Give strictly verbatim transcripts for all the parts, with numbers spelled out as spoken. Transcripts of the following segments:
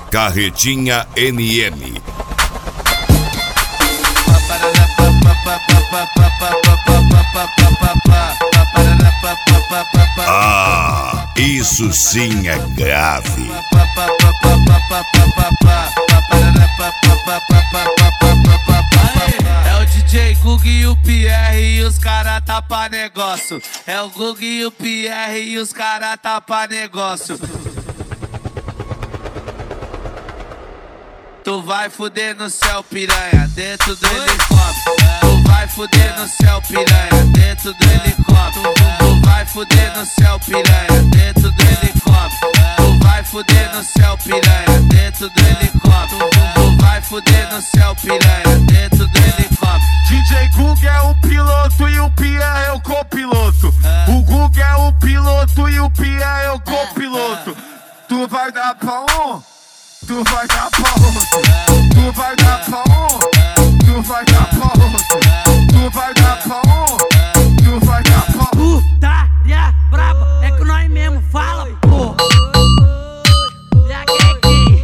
Carretinha N N. Ah, isso sim é grave. É o D J Gug e o Pierre e os cara tá pra negócio. É o Gug e o Pierre e os cara tá pra negócio. Tu vai fuder no céu, piranha, dentro do helicóptero. Tu vai fuder no céu, piranha, dentro do helicóptero. Tu vai fuder no céu, piranha, dentro do helicóptero. Tu vai fuder no céu, piranha, dentro do helicóptero. Tu vai fuder no céu, piranha, dentro do helicóptero. D J Gug é o piloto e o Pierre é o copiloto. O Gug é o piloto e o Pierre é o copiloto. Tu vai dar pra um, tu vai dar pra outro. Tu vai dar pra um, tu vai dar pra outro. Tu vai dar pra um, tu vai dar pra outro. Putaria braba, é que nós mesmo fala, pô. E aqui,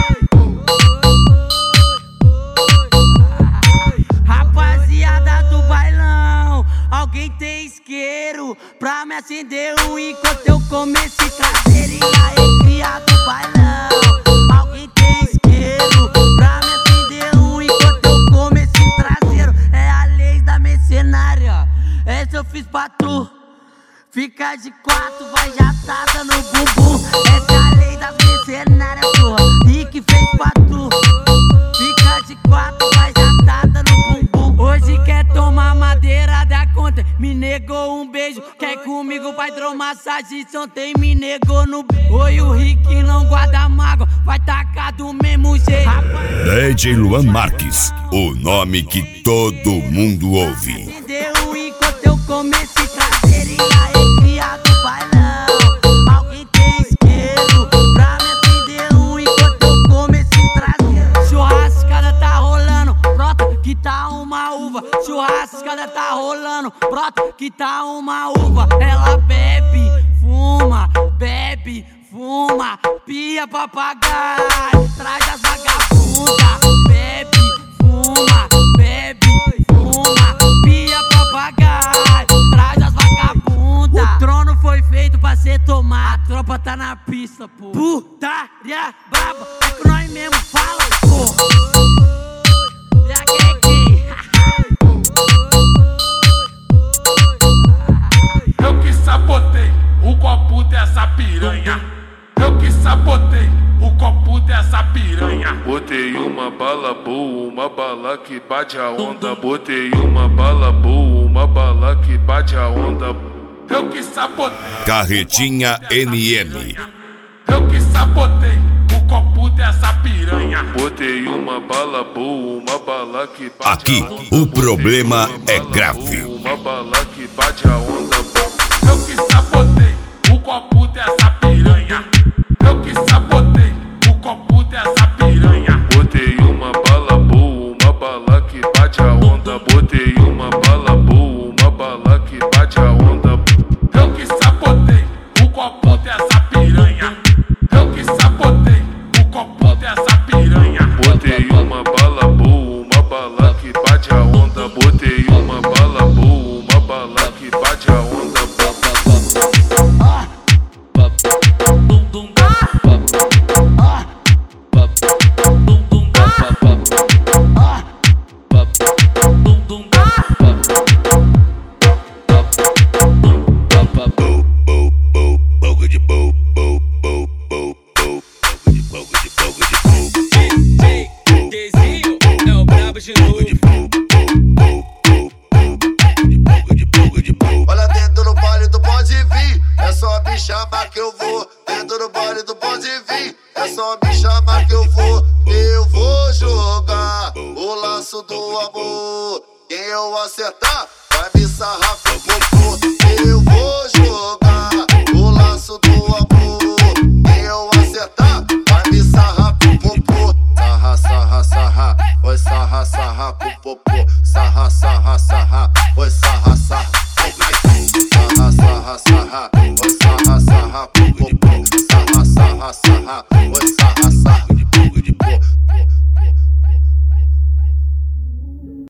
rapaziada do bailão, alguém tem isqueiro pra me acender um enquanto eu como esse traseiro. E aí, cria do bailão, alguém tem isqueiro pra me acender um enquanto eu como esse traseiro. É a lei da mercenária, essa eu fiz pra tu. Fica de quatro, vai jatada no bumbum. Essa é a lei das mercenárias, porra, e que fez pra tu. Fica de quatro, vai jatada no bumbum. Hoje quer tomar madeira da conta, me negou um beijo. Quer comigo, vai hidromassagem, ontem me negou no beijo. Oi, o Rick não guarda mágoa, vai tacar do mesmo jeito. D J Luan Marques, o nome que todo mundo ouve. Acendeu enquanto eu como esse traseiro. E aí, cria do bailão, alguém tem isqueiro pra me acender um enquanto eu como esse traseiro. Churrascada tá rolando, brota que tá uma uva. Churrascada tá rolando, brota que tá uma uva. Ela bebe, fuma, bebe, fuma, pia papagaio, traz as vagabundas. Bebe, fuma, bebe, fuma, pia papagaio, traz as vagabundas. O trono foi feito pra ser tomado, a tropa tá na pista, pô. Putaria braba, é que nós mesmo fala, pô. E aqui, Eu que sabotei o copo dessa piranha. Eu que sabotei o copo dessa piranha. Botei uma bala boa, uma bala que bate a onda. Botei uma bala boa, uma bala que bate a onda. Eu que sabotei. Carretinha N N. Eu que sabotei o copo dessa piranha. Botei uma bala boa, uma bala que bate Aqui, a onda. o problema Botei é uma bala grave. boa, uma bala que bate a onda. Eu que sabotei o copo dessa piranha. Eu que sabotei o copo dessa piranha. Botei uma bala boa, uma bala que bate a onda. Botei uma bala boa, uma bala que bate a onda. Eu que sabotei o copo dessa piranha. Eu que sabotei o copo dessa piranha. Botei uma bala boa, uma bala que bate a onda. Botei uma bala boa, uma bala que bate a onda. Olha dentro do baile do pode vir, é só me chamar que eu vou. Dentro do baile do pode vir, é só me chamar que eu vou. Eu vou jogar o laço do amor. Quem eu acertar vai me sarrar com o popô. Eu vou jogar o laço do amor. Quem eu acertar vai me sarrar com o popô. Sarra, sarra, sarra, vai sarra, sarra com o popô. Sarra, sarra, sarra, vai sarra, sarra. Sarra, sarra, sarra, vai sarra, sarra com o popô. Sarra, sarra, sarra, vai sarra.